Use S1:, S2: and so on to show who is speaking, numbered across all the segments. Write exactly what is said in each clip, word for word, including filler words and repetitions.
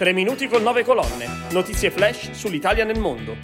S1: Tre minuti con nove colonne. Notizie flash sull'Italia nel mondo.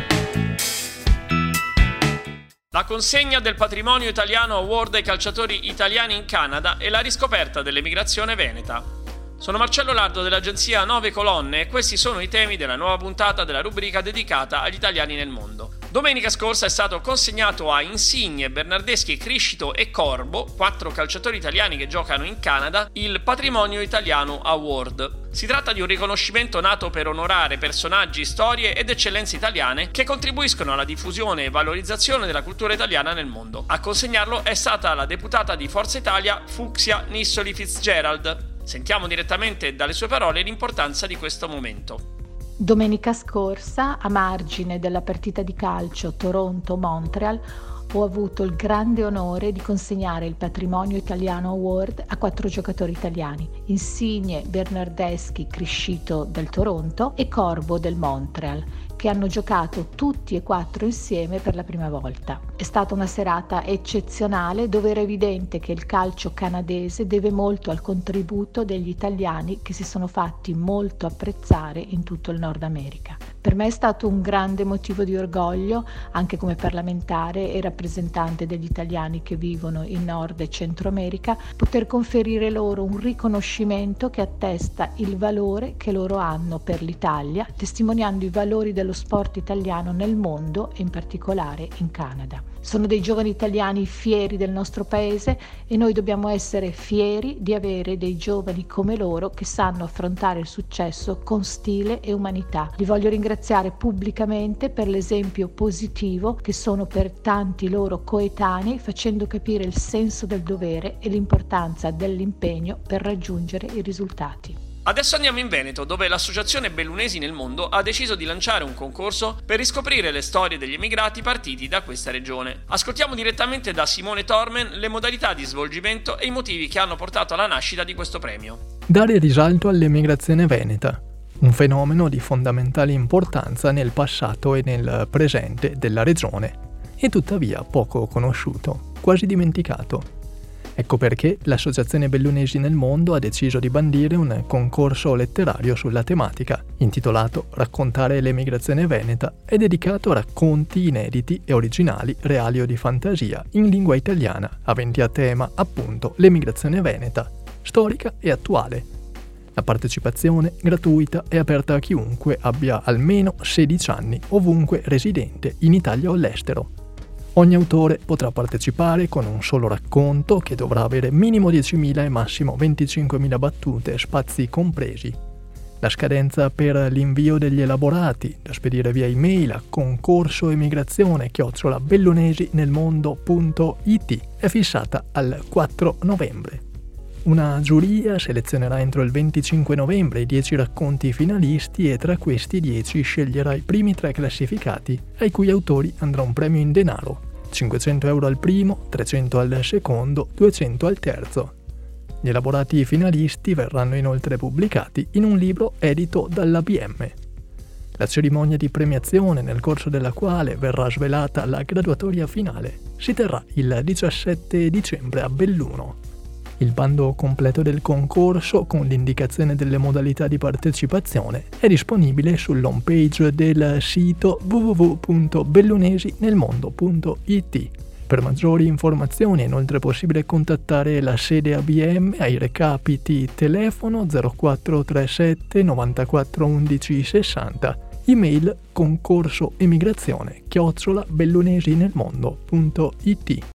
S1: La consegna del Patrimonio Italiano Award ai calciatori italiani in Canada e la riscoperta dell'emigrazione veneta. Sono Marcello Lardo dell'agenzia nove colonne e questi sono i temi della nuova puntata della rubrica dedicata agli italiani nel mondo. Domenica scorsa è stato consegnato a Insigne, Bernardeschi, Criscito e Corbo, quattro calciatori italiani che giocano in Canada, il Patrimonio Italiano Award. Si tratta di un riconoscimento nato per onorare personaggi, storie ed eccellenze italiane che contribuiscono alla diffusione e valorizzazione della cultura italiana nel mondo. A consegnarlo è stata la deputata di Forza Italia Fucsia Nissoli Fitzgerald. Sentiamo direttamente dalle sue parole l'importanza di questo momento.
S2: Domenica scorsa, a margine della partita di calcio Toronto-Montreal, ho avuto il grande onore di consegnare il Patrimonio Italiano Award a quattro giocatori italiani: Insigne, Bernardeschi, Criscito del Toronto e Corbo del Montreal, che hanno giocato tutti e quattro insieme per la prima volta. È stata una serata eccezionale dove era evidente che il calcio canadese deve molto al contributo degli italiani che si sono fatti molto apprezzare in tutto il Nord America. Per me è stato un grande motivo di orgoglio, anche come parlamentare e rappresentante degli italiani che vivono in Nord e Centro America, poter conferire loro un riconoscimento che attesta il valore che loro hanno per l'Italia, testimoniando i valori dello sport italiano nel mondo e in particolare in Canada. Sono dei giovani italiani fieri del nostro paese e noi dobbiamo essere fieri di avere dei giovani come loro che sanno affrontare il successo con stile e umanità. Li voglio ringraziare pubblicamente per l'esempio positivo che sono per tanti loro coetanei, facendo capire il senso del dovere e l'importanza dell'impegno per raggiungere i risultati.
S1: Adesso andiamo in Veneto, dove l'Associazione Bellunesi nel Mondo ha deciso di lanciare un concorso per riscoprire le storie degli emigrati partiti da questa regione. Ascoltiamo direttamente da Simone Tormen le modalità di svolgimento e i motivi che hanno portato alla nascita di questo premio.
S3: Dare risalto all'emigrazione veneta, un fenomeno di fondamentale importanza nel passato e nel presente della regione, e tuttavia poco conosciuto, quasi dimenticato. Ecco perché l'Associazione Bellunesi nel Mondo ha deciso di bandire un concorso letterario sulla tematica, intitolato Raccontare l'emigrazione veneta e dedicato a racconti inediti e originali, reali o di fantasia, in lingua italiana, aventi a tema, appunto, l'emigrazione veneta, storica e attuale. La partecipazione, gratuita, è aperta a chiunque abbia almeno sedici anni, ovunque residente, in Italia o all'estero. Ogni autore potrà partecipare con un solo racconto che dovrà avere minimo diecimila e massimo venticinquemila battute, spazi compresi. La scadenza per l'invio degli elaborati, da spedire via email a concorso emigrazione chiocciola bellunesinelmondo punto it, è fissata al quattro novembre. Una giuria selezionerà entro il venticinque novembre i dieci racconti finalisti e tra questi dieci sceglierà i primi tre classificati, ai cui autori andrà un premio in denaro, cinquecento euro al primo, trecento al secondo, duecento al terzo. Gli elaborati finalisti verranno inoltre pubblicati in un libro edito dall'A B M. La cerimonia di premiazione, nel corso della quale verrà svelata la graduatoria finale, si terrà il diciassette dicembre a Belluno. Il bando completo del concorso, con l'indicazione delle modalità di partecipazione, è disponibile sull'home page del sito w w w punto bellunesinelmondo punto it. Per maggiori informazioni è inoltre possibile contattare la sede A B M ai recapiti telefono zero quattro tre sette novantaquattro undici sessanta, email concorso emigrazione chiocciola bellunesinelmondo punto it.